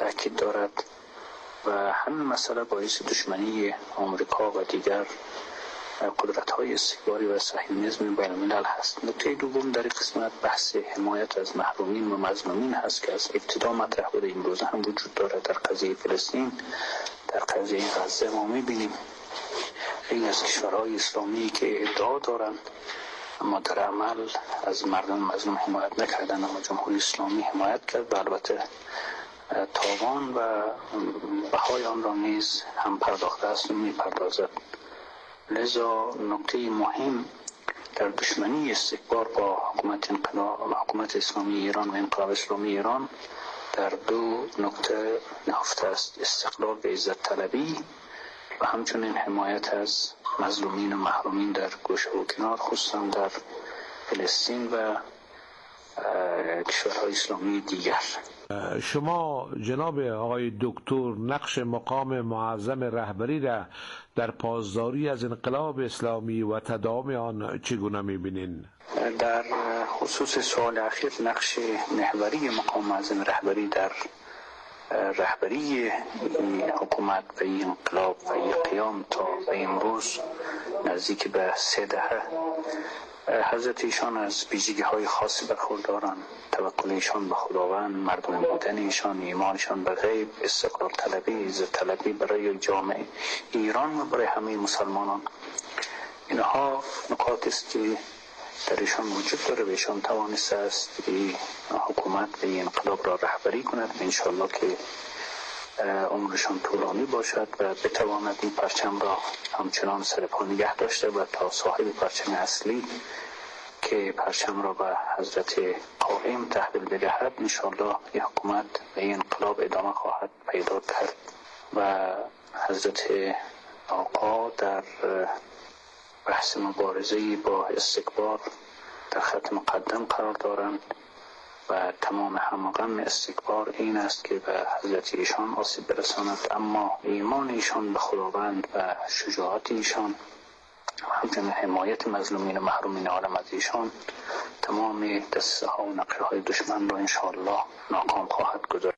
تاکید دارد و همین مسئله باعث دشمنی آمریکا و دیگر قدرت‌های استکباری و صهیونیسم بین الملل هست. نکته دوم در این قسمت بحث حمایت از محرومین و مظلومین هست که از ابتدا مطرح بوده، امروز هم وجود دارد در قضیه فلسطین، در قضیه غزه. ما می‌بینیم این از کشورهای اسلامی که ادعا دارند اما در عمل از مردم مظلوم حمایت نکردند، اما جمهوری اسلامی حمایت کرد و البته تاوان و بهای آن را نیز هم پرداخته است و می‌پردازد. لذا نکته مهم در دشمنی استکبار با حکومت اسلامی ایران و انقلاب اسلامی ایران در دو نکته نهفته است: استقلال و عزت طلبی و همچنین حمایت از مظلومین و محرومین در گوشه و کنار، خصوصا در فلسطین و کشورهای اسلامی دیگر. شما جناب آقای دکتر نقش مقام معظم رهبری را در پاسداری از انقلاب اسلامی و تداوم آن چگونه می‌بینین؟ در خصوص سوال اخیر، نقش محوری مقام معظم رهبری در رهبری حکومت و انقلاب و قیام تا به امروز نزدیک به 3 دهه حضرت ایشان از ویژگی‌های خاصی برخوردارند: توکل ایشان به خداوند، مردم بودن ایشان، ایمانشان به غیب، استقلال طلبی، عزت طلبی برای جامعه ایران و برای همه مسلمانان. اینها نکات است که در ایشان وجود داره و ایشان توانسته است حکومت و انقلاب را رهبری کند و انشاءالله که عمرشان طولانی باشد و بتواند این پرچم را همچنان سر پا نگه داشته و تا صاحب پرچم اصلی که پرچم را به حضرت قائم تحویل بدهد انشاءالله این حکومت و این انقلاب ادامه خواهد پیدا کرد. و حضرت آقا در بحث مبارزه با استکبار در خط مقدم قرار دارند و تمام همغم استکبار این است که به حضرت ایشان آسیب برساند، اما ایمان ایشان به خداوند و شجاعت ایشان و همچنین حمایت مظلومین و محرومین عالم از ایشان تمام دسته ها و نقشه های دشمن را انشاءالله ناکام خواهد گذاشت.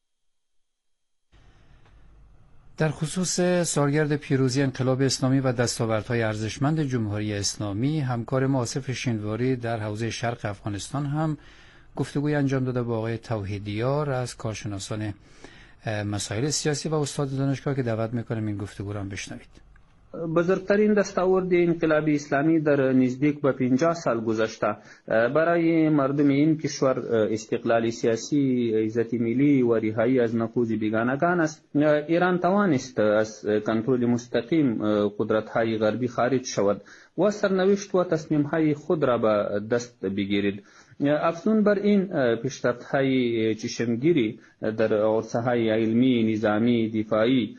در خصوص سالگرد پیروزی انقلاب اسلامی و دستاوردهای ارزشمند جمهوری اسلامی، همکار ما آصف شینواری در حوزه شرق افغانستان هم گفتگوی انجام داده با آقای توحیدیار از کارشناسان مسائل سیاسی و استاد دانشگاه که دعوت میکنم این گفتگو را هم بشنوید. بزرگترین دستاورد انقلاب اسلامی در نزدیک به 50 سال گذشته برای مردم این کشور استقلال سیاسی، عزت ملی و رهایی از نفوذ بیگانگان است. ایران توانست از کنترل مستقیم قدرت‌های غربی خارج شود و سرنوشت و تصمیم‌های خود را به دست بگیرد. افزون بر این، پیشرفت‌های چشمگیری در عرصه‌های علمی، نظامی، دفاعی،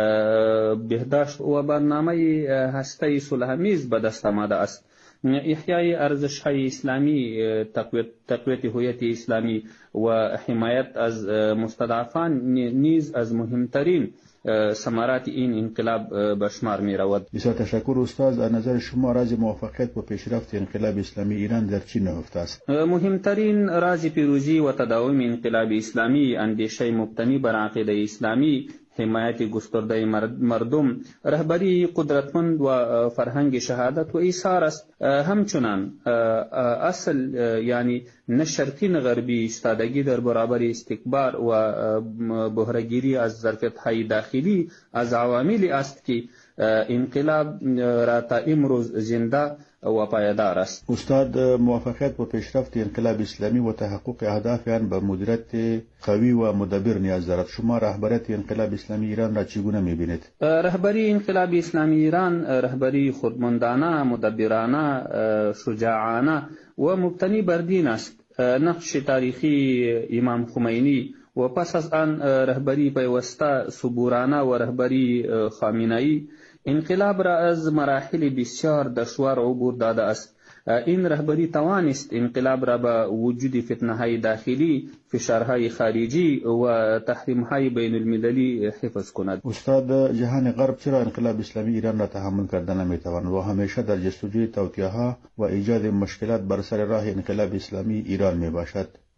بهداشت و برنامه هسته‌ای صلح‌آمیز به دست آمده است. احیای ارزش‌های اسلامی، تقویت هویت اسلامی و حمایت از مستضعفان نیز از مهمترین ثمرات این انقلاب به شمار می رود. بسیار تشکر استاد. از نظر شما راز موفقیت و پیشرفت انقلاب اسلامی ایران در چی نهفته است؟ مهمترین راز پیروزی و تداوم انقلاب اسلامی اندیشه مبتنی بر عقیده اسلامی، حمایت گسترده مردم، رهبری قدرتمند و فرهنگ شهادت و ایثار است. همچنان اصل یعنی نشرتین غربی ایستادگی در برابر استکبار و بهرهگیری از ظرفیت‌های داخلی از عواملی است که انقلاب را تا امروز زنده و پایدار است. استاد، موفقیت و پیشرفت انقلاب اسلامی و تحقق اهداف آن به مدیریت قوی و مدبر نیاز دارد. شما رهبریت انقلاب اسلامی ایران را چگونه می‌بینید؟ رهبری انقلاب اسلامی ایران رهبری خودمندانه، مدبرانه، شجاعانه و مبتنی بر دین است. نقش تاریخی امام خمینی و پس از آن رهبری پیوسته صبورانه و رهبری خامنه‌ای انقلاب را از مراحل بسیار دشوار عبور داده است. این رهبری توانست انقلاب را با وجود فتنه‌های داخلی، فشارهای خارجی و تحریم‌های بین المللی حفظ کند. استاد، جهان غرب چرا انقلاب اسلامی ایران را تحمل کردن نمی‌تواند و همیشه در جستجوی توطئه‌ها و ایجاد مشکلات بر سر راه انقلاب اسلامی ایران میباشد؟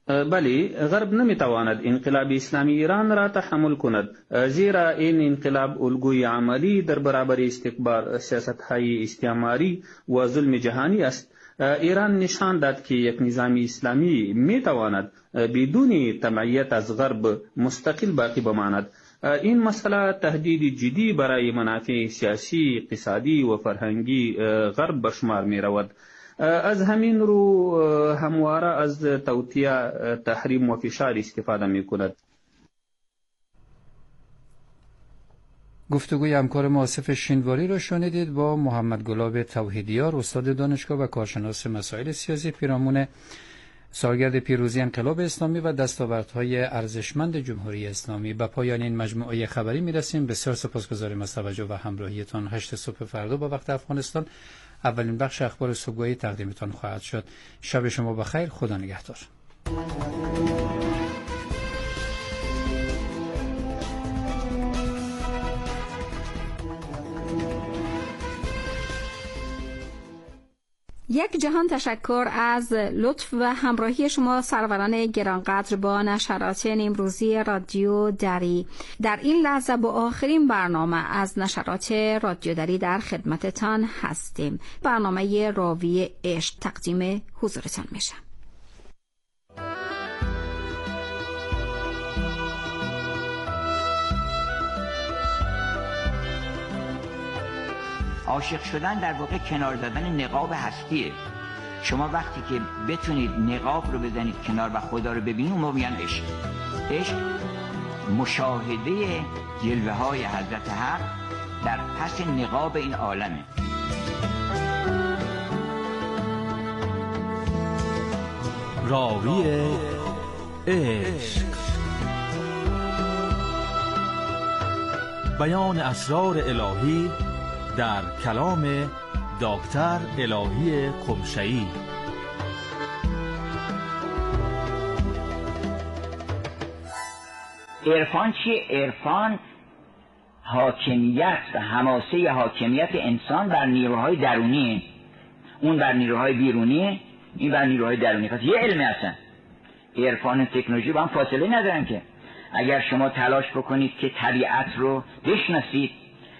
بله، غرب نمیتواند انقلاب اسلامی ایران را تحمل کند، زیرا این انقلاب الگوی عملی در برابر استکبار، سیاست‌های استعماری و ظلم جهانی است. ایران نشان داد که یک نظام اسلامی میتواند بدون تبعیت از غرب مستقل باقی بماند. این مسئله تهدید جدی برای منافع سیاسی، اقتصادی و فرهنگی غرب به شمار می رود. از همین رو همواره از توطئه، تحریم و فشار استفاده می کند. گفتگوی همکار ما آصف شینواری را شنیدید با محمد گلاب توحیدیار، استاد دانشگاه و کارشناس مسائل سیاسی، پیرامون سالگرد پیروزی انقلاب اسلامی و دستاوردهای ارزشمند جمهوری اسلامی. به پایان این مجموعه خبری میرسیم. بسیار سپاسگزاریم از توجه و همراهیتان. 8 صبح فردا با وقت افغانستان اولین بخش اخبار صبحگاهی تقدیمتان خواهد شد. شب شما بخیر. خدا نگهدار. یک جهان تشکر از لطف و همراهی شما سروران گرانقدر با نشرات امروزی رادیو دری. در این لحظه با آخرین برنامه از نشرات رادیو دری در خدمتتان هستیم. برنامه راوی عشق تقدیم حضورتان میشه. عاشق شدن در واقع کنار دادن نقاب هستیه. شما وقتی که بتونید نقاب رو بزنید کنار و خدا رو ببینید، اون موقع میگن عشق. عشق مشاهده جلوه های حضرت حق در پس نقاب این عالمه. راوی عشق، بیان اسرار الهی در کلام دکتر الهی قمشه‌ای. عرفان چیه؟ عرفان حاکمیت و حماسه حاکمیت انسان بر نیروهای درونیه. اون بر نیروهای بیرونیه، این بر نیروهای درونی. پس یه علمی هستن. عرفان و تکنولوژی با هم فاصله ندارن که. اگر شما تلاش بکنید که طبیعت رو بشناسید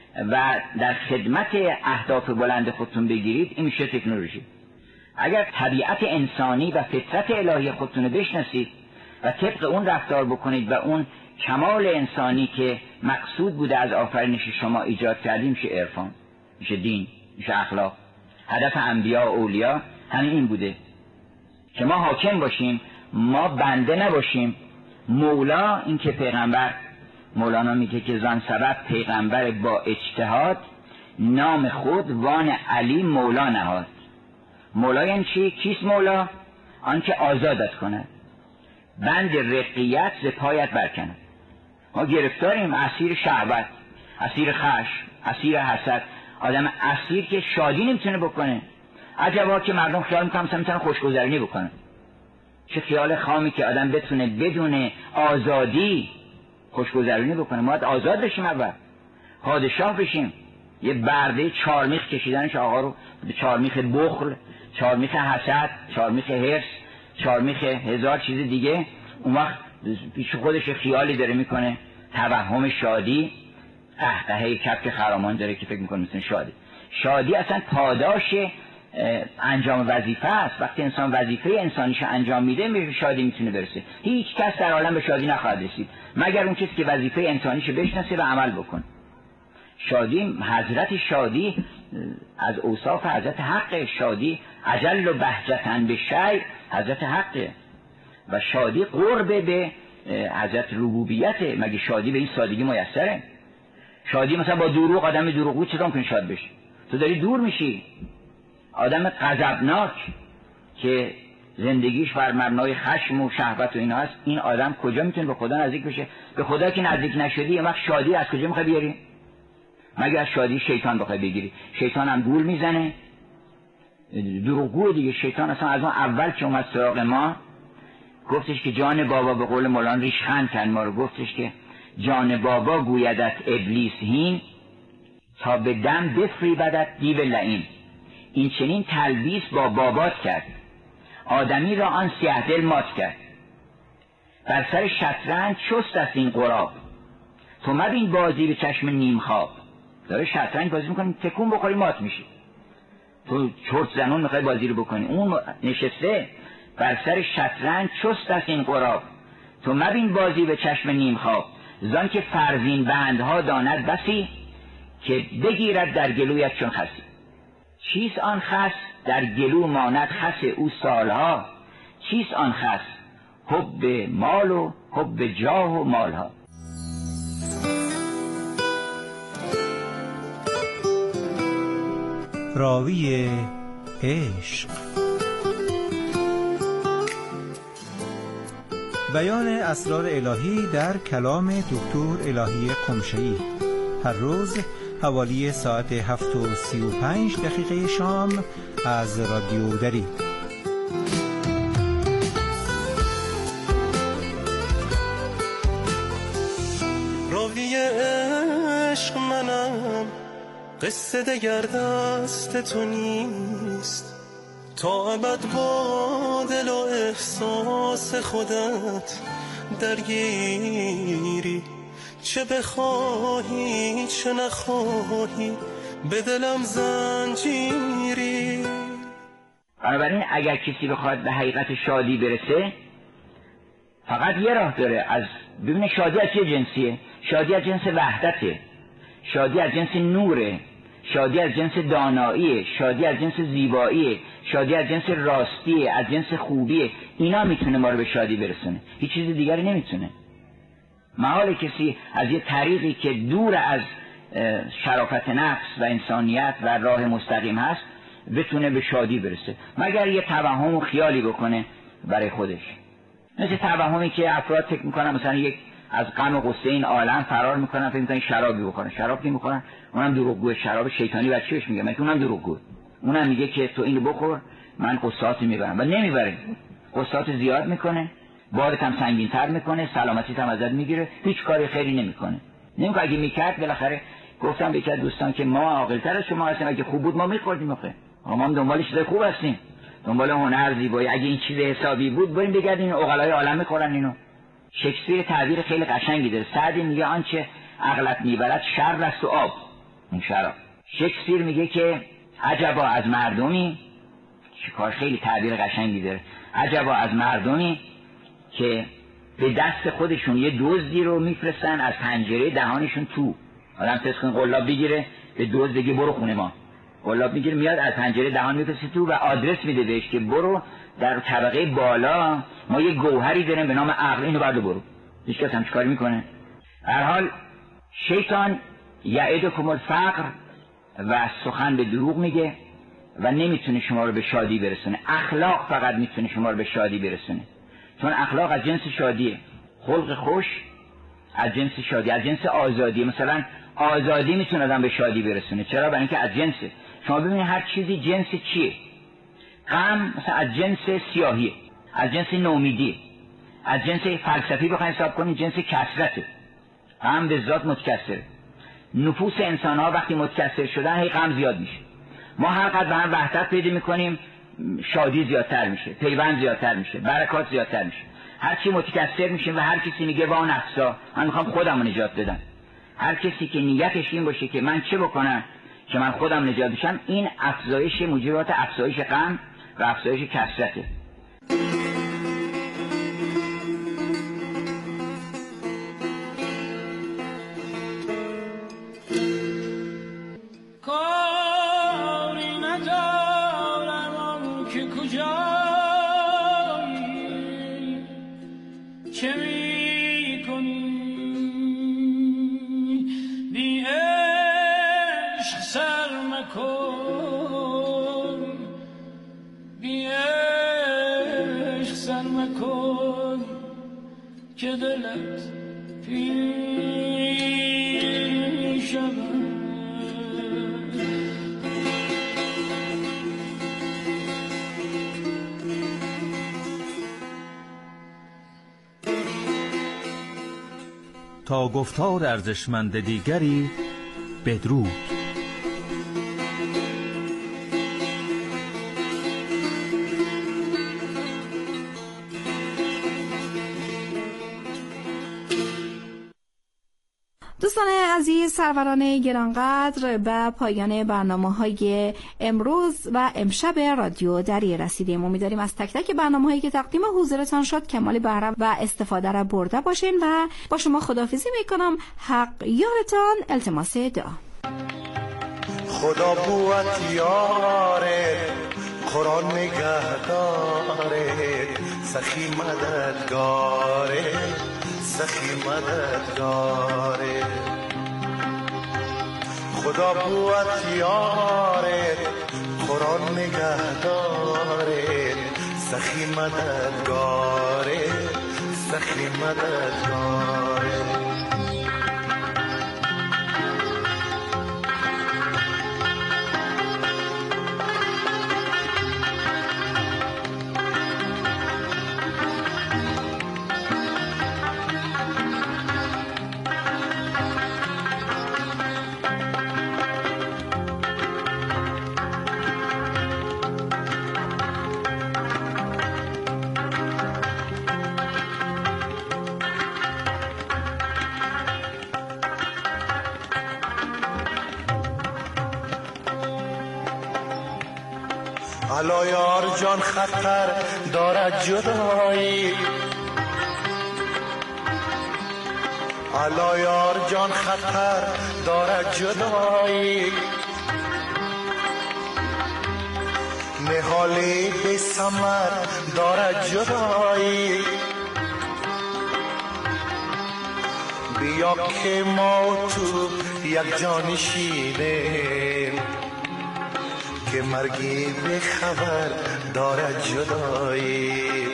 و در خدمت اهداف بلند خودتون بگیرید، این میشه تکنولوژی. اگر طبیعت انسانی و فطرت الهی خودتون رو بشناسید و طبق اون رفتار بکنید و اون کمال انسانی که مقصود بوده از آفرینش شما ایجاد کردید، میشه عرفان، میشه دین، میشه اخلاق. هدف انبیا و اولیا همین این بوده که ما حاکم باشیم، ما بنده نباشیم. مولا، این که پیغمبر، مولانا میگه که زان سبب پیغمبر با اجتهاد، نام خود وان علی مولا نهاد. مولا یعنی چی؟ کیست مولا؟ آن که آزادت کند، بند رقیت ز پایت برکند. ما گرفتاریم، اسیر شهوت، اسیر خشم، اسیر حسد. آدم اسیر که شادی نمیتونه بکنه. عجبا که مردم خیال میکنن مثلا میتونن خوشگذرونی بکنن. چه خیال خامی که آدم بتونه بدون آزادی خوشگذرونی بکنه. ما آزاد بشیم، اول پادشاه بشیم. یه برده چارمیخ کشیدنش آقا رو به چارمیخ بخل، چارمیخ حسد، چارمیخ حرص، چارمیخ هزار چیز دیگه. اون وقت پیش خودش خیالی داره میکنه، توهم شادی، قهقهه کبک خرامان داره که فکر میکنه مثل شادی. شادی اصلا پاداش انجام وظیفه است. وقتی انسان وظیفه انسانیش انجام میده، به شادی میتونه برسه. هیچ کس در عالم به شادی نخواهد رسید مگر اون کسی که وظیفه انسانیش بشناسه و عمل بکنه. شادی، حضرت شادی از اوصاف حضرت حق. شادی اجل و بهجتن به شیء حضرت حقه و شادی قرب به حضرت ربوبیته. مگه شادی به این سادگی میسره؟ شادی مثلا با دروغ، آدم دروغگو چطور ممکنه شاد بشه؟ تو داری دور میشی. آدم غضبناک که زندگیش بر مبنای خشم و شهوت و اینا است، این آدم کجا میتونه به خدا نزدیک بشه؟ به خدا که نزدیک نشدی، وقت شادی از کجا میخوای بیاری؟ مگه از شادی شیطان بخوای بگیری. شیطان هم گول میزنه، دروغگو دیگه. شیطان اصلا از اون اول که اومد سراغ ما گفتش که جان بابا، به قول مولانا ریشخند کرد ما رو، گفتش که جان بابا گویدت ابلیس هین، تا به دم بفریبدت دیو لعین. این چنین تلبیس با بابات کرد، آدمی را آن سیه دل مات کرد. بر سر شطرنج چست است این غراب، تو مبین بازی به چشم نیم خواب. داره شطرنج بازی میکنی، تکون بخوری مات میشی، تو چرت زنون میخوای بازی رو بکنی. اون نشسته بر سر شطرنج چست است این غراب، تو مبین بازی به چشم نیم خواب. زان که فرزین بندها داند بسی، که بگیرد در گلویت چون خسی. چیست آن خس در گلو ماند خس او سالها، چیست آن خس حب مال و حب جاه و مالها. راوی عشق. بیان اسرار الهی در کلام دکتر الهی قمشئی، هر روز حوالی ساعت 7:35 شام از رادیو دری. راوی عشق منم، قصه دگر دست تو نیست، تا ابد با دل و احساس خودت درگیری، چه بخواهی چه نخواهی به دلم زنجیری. بنابراین اگر کسی بخواد به حقیقت شادی برسه، فقط یه راه داره. از ببینه شادی از چه جنسیه. شادی از جنس وحدته، شادی از جنس نوره، شادی از جنس داناییه، شادی از جنس زیباییه، شادی از جنس راستیه، از جنس خوبیه. اینا میتونه ما رو به شادی برسونه، هیچ چیز دیگری نمیتونه. محال کسی از یه طریقی که دور از شرافت نفس و انسانیت و راه مستقیم هست بتونه به شادی برسه، مگر یه توهم و خیالی بکنه برای خودش. مثل توهمی که افراد فکر میکنن مثلا یک از غم و غصه این عالم فرار میکنن، فکر میکنن شرابی بخورن. شراب که میخورن اونم دروغگوه. شراب شیطانی بچه بهش میگه، مگه اونم دروغگوه. اونم میگه که تو اینو بخور من قصاصی میبرم، و نمیبره. قصاص زیاد میکنه، بارت هم سنگین‌تر میکنه، سلامتیت هم ازت میگیره، هیچ کاری خیری نمیکنه. نمیگه اگه میکرد بالاخره. گفتم به یک دوستان که ما عاقل‌تر از شما هستیم، اگه خوب بود ما میخوردیم. آخه ما هم دنبال چیزای خوب هستیم، دنبال هنر، زیبایی. اگه این چیز حسابی بود بریم بگردیم عقلای عالم میخورن اینو. شکسپیر تعبیر خیلی قشنگی داره. سعدی میگه آنچه عقلت میبرد شرب است و آب، این شراب. شکسپیر میگه که عجبا از مردمی، چیکار خیلی تعبیر قشنگی داره، عجبا از مردمی که به دست خودشون یه دزدی رو میفرستن از پنجره دهانشون تو. آدم تسخن قلاب بگیره به دزد بگه برو خونه ما، قلاب میگیره میاد از پنجره دهان میفرسته تو و آدرس میده بهش که برو در طبقه بالا ما یه گوهری داریم به نام عقل، اینو بعد برو. هیچ کس هم چیکاری میکنه؟ هر حال شیطان یعدکم الفقر و سخن به دروغ میگه و نمیتونه شما رو به شادی برسونه. اخلاق فقط میتونه شما رو به شادی برسونه، چون اخلاق از جنس شادیه. خلق خوش از جنس شادی، از جنس آزادی. مثلا آزادی میتونه آدم به شادی برسونه. چرا؟ برای اینکه از جنسه. شما ببینید هر چیزی جنس چیه. غم مثلا از جنس سیاهیه، از جنس نومیدیه، از جنس فلسفی بخواید حساب کنید جنس کثرته. غم به ذات متکثره. نفوس انسان ها وقتی متکثر شدن هی غم زیاد میشه. ما هر قدر به هم وحدت پیدا میکنیم شادی زیادتر میشه، پیوند زیادتر میشه، برکات زیادتر میشه. هر چی متکثر میشیم و هر کسی میگه با نفسا من میخوام خودم رو نجات بدم. هر کسی که نیتش این باشه که من چه بکنم که من خودم نجات بشم، این افزایش موجبات افزایش غم و افزایش کثرته. که دلت پیشم تا گفتار ارزشمند دیگری بدرود. دوستان عزیز، سروران گرانقدر، به پایان برنامه‌های امروز و امشب رادیو دری رسیدیم. امیدواریم از تک تک برنامه‌هایی که تقدیم حضورتان شد کمال بهره و استفاده را برده باشین و با شما خداحافظی میکنم. حق یارتان، التماس دعا. خدا بوت یاره، قرآن نگهداره، سخی مددگاره، سخی مددگاره. خدا بوت یاره، قرآن نگهداره، سخی مددگاره، سخی مددگاره. الا یار جان خطر دارد جدایی، الا یار جان خطر دارد جدایی. نهالی بی ثمر دارد جدایی. بیا که ما تو یک جانشینیم، که مرگی به خبر دارد جدایی.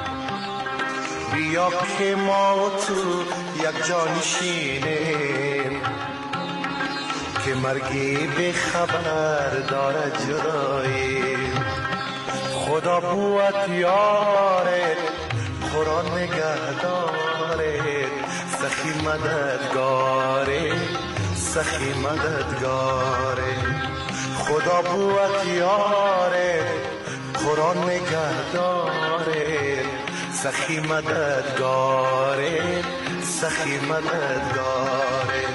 بیا که ما تو یک جانشینیم، که مرگی به خبر دارد جدایی. خدا بوت یاره، قرآن نگهداره، سخی مددگاره، سخی مددگاره. خدا بوت یاره، قرآن نگهداره، سخی مددگاره، سخی مددگاره.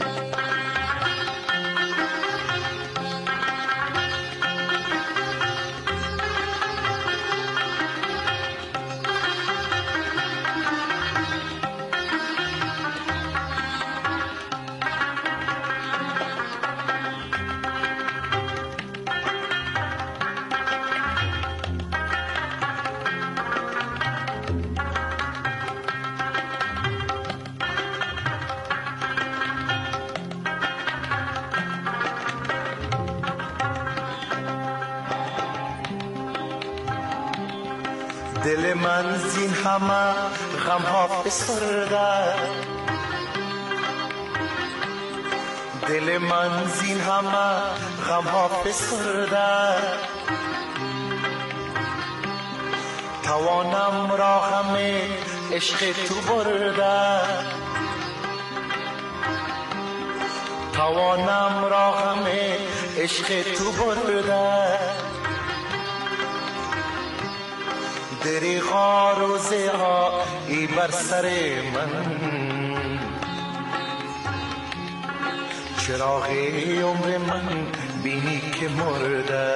دل من زین همه غم ها فسرده، دل من زین همه غم ها فسرده. توانم را همه عشق تو برده، توانم را همه عشق تو برده. دریغا روزه ها ای بر سر من، چراغ عمر من بینی که مرده.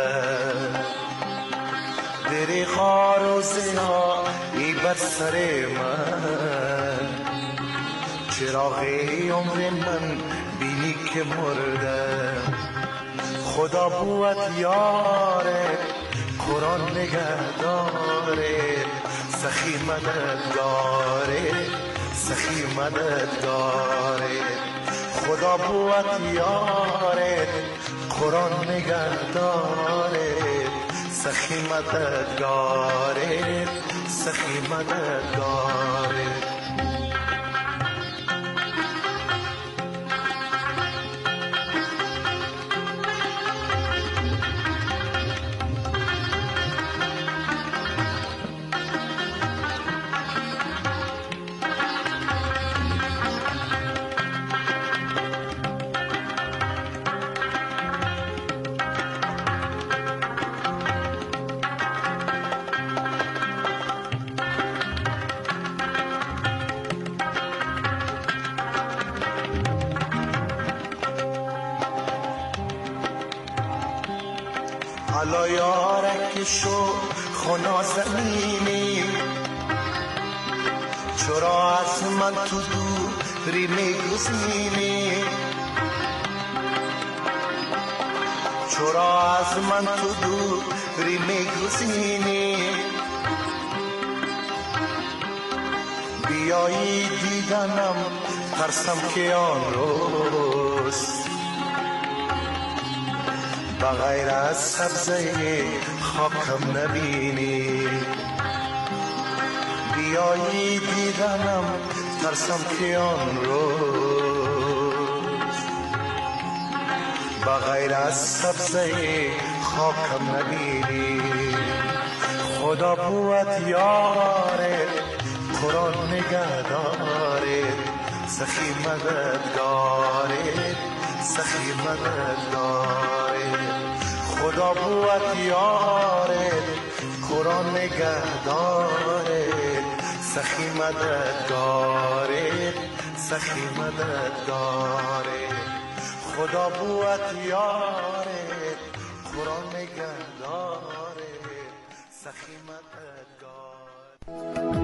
دریغا روزه ها ای بر سر من، چراغ عمر من بینی که مرده. خدا بوت یاره، قرآن نگهداره، سخی مددگاره، سخی مددگاره. خدا بوت یاره، قرآن نگهداره، سخی مددگاره، سخی مددگاره. حالا یارک شو خنا زمینی چرا از من تو دوری میگزینی چرا از من تو دوری میگزینی بیایی دیدنم ترسم که آن روز بغیر از سبزه خاکم نبینی بیایی دیدنم ترسم که آن روز بغیر از سبزه خاکم نبینی خدا بود یاره قرآن نگهداره سخی مددگاره سخی مددگاره خدا بود یاره قرآن نگهداره سخی مددگاره سخی مددگاره خدا بود یاره قرآن نگهداره سخی مددگاره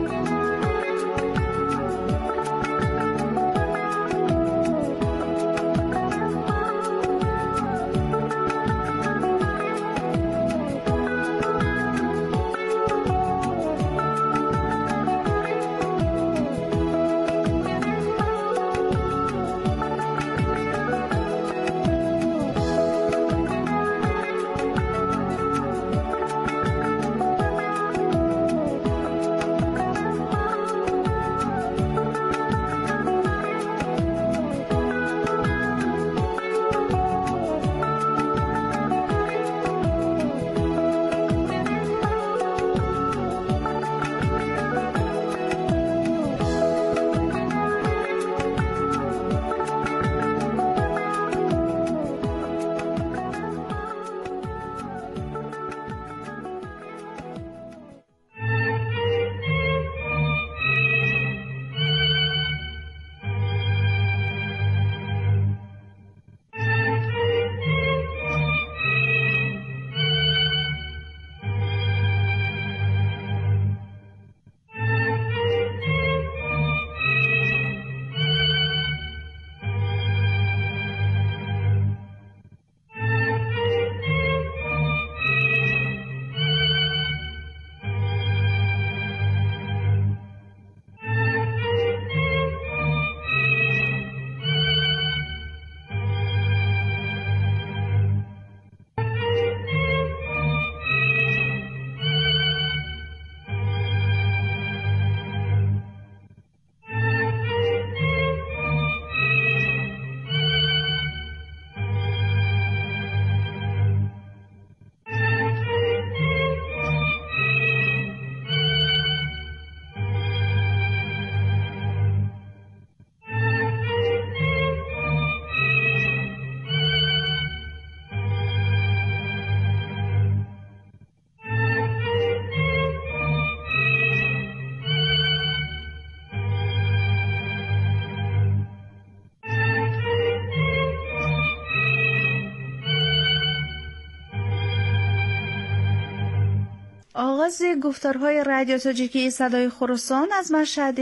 آغاز گفتارهای رادیو تاجیکی صدای خراسان از مشهد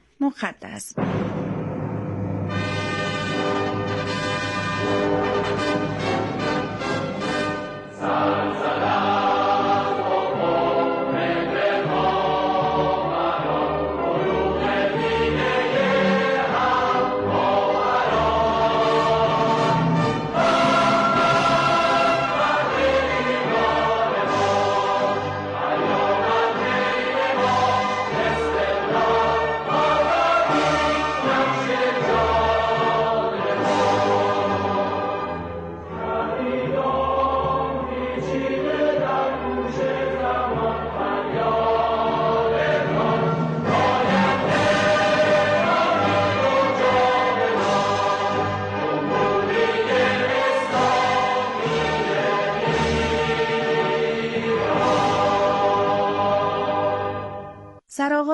مقدس.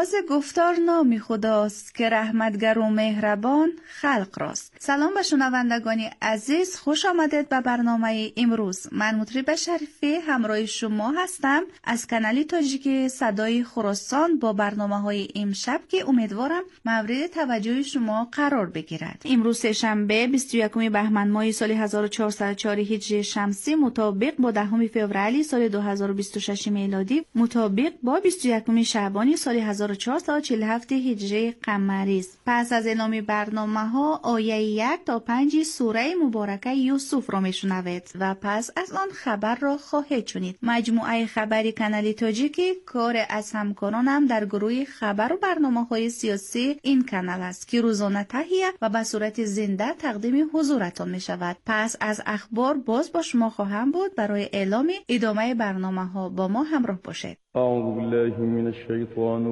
آغاز گفتار نامی خداست که رحمتگر و مهربان خلق راست. سلام به شنوندگانی عزیز، خوش آمدید به برنامه امروز. من مطرب شریفی همراه شما هستم از کانال تاجیکی صدای خراسان با برنامه‌های امشب که امیدوارم مورد توجه شما قرار بگیرد. امروز سه‌شنبه 21 بهمن ماه سال 1404 هجری شمسی مطابق با 10 فوریه سال 2026 میلادی مطابق با 21 شعبان سال 1447 هجری قمری است. پس از اعلام برنامه‌ها آیه 1 تا 5 سوره مبارکه یوسف را میشنوید و پس از آن خبر را خواهید شنید. مجموعه خبری کانال تاجیکی کار از همکارانم در گروه خبر و برنامه‌های سیاسی این کانال است که روزانه تهیه و به صورت زنده تقدیم حضورتان می شود. پس از اخبار باز با شما خواهم بود. برای اعلام ادامه برنامه‌ها با ما همراه باشید. اعوذ بالله من الشیطان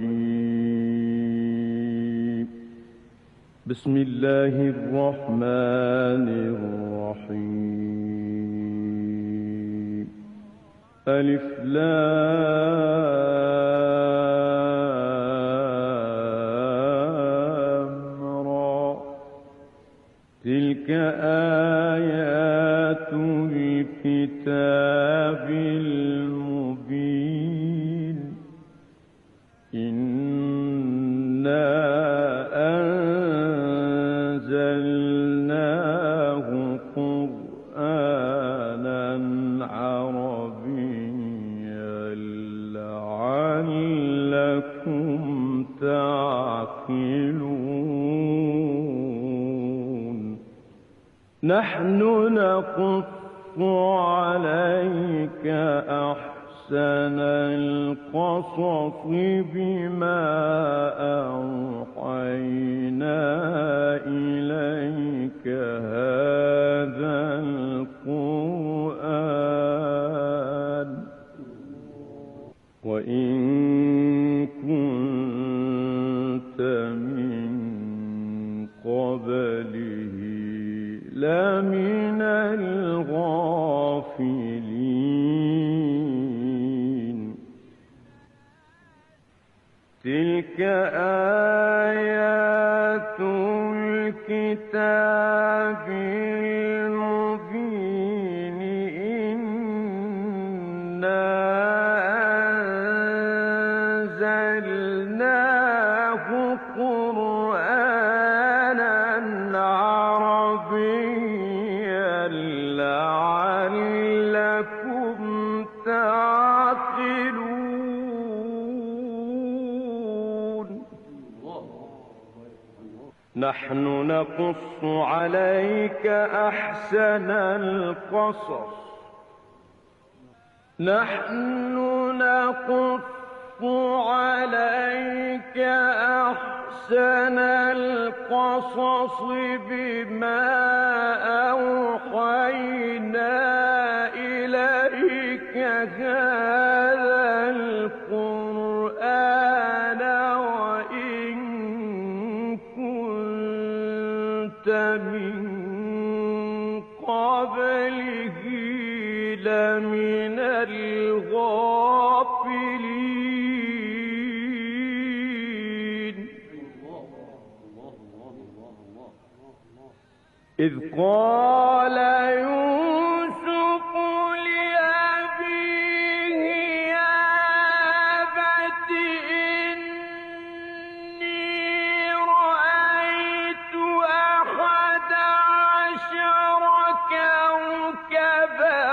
الرجیم. بسم الله الرحمن الرحیم. الف لام را تلك آیات الكتاب المبین. إنا أنزلناه قرآنا عربيا لعلكم تعقلون. نحن نقص عليك أحسن القصص بما أوحينا إليك هذا القرآن وإن كنت من قبله لمن الغافلين. تلك آيات الكتاب المبين. إنا أنزلناه قرآنا عربيا لعلكم تعقلون. نحن نقص عليك أحسن القصص. نحن نقص عليك أحسن القصص بما أوحينا إليك هذا القرآن وإن كنت من قبله لمن الغافلين. إذ قال يوسف لأبيه يا أبت إني رأيت 11 كوكبا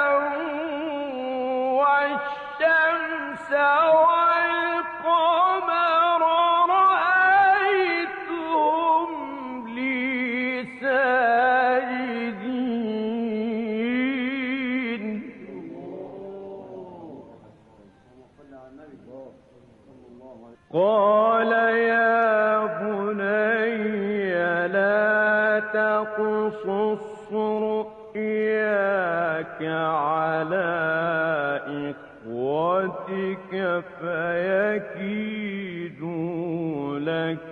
والشمس والقمر رأيتهم لي ساجدين. قال يا بني لا تقصص رؤياك على إخوتك فيكيدوا لك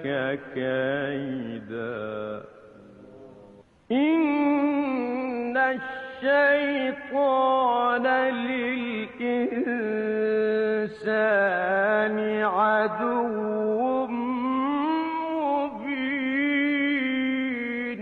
كيدا. إن الشيطان للإنسان عدو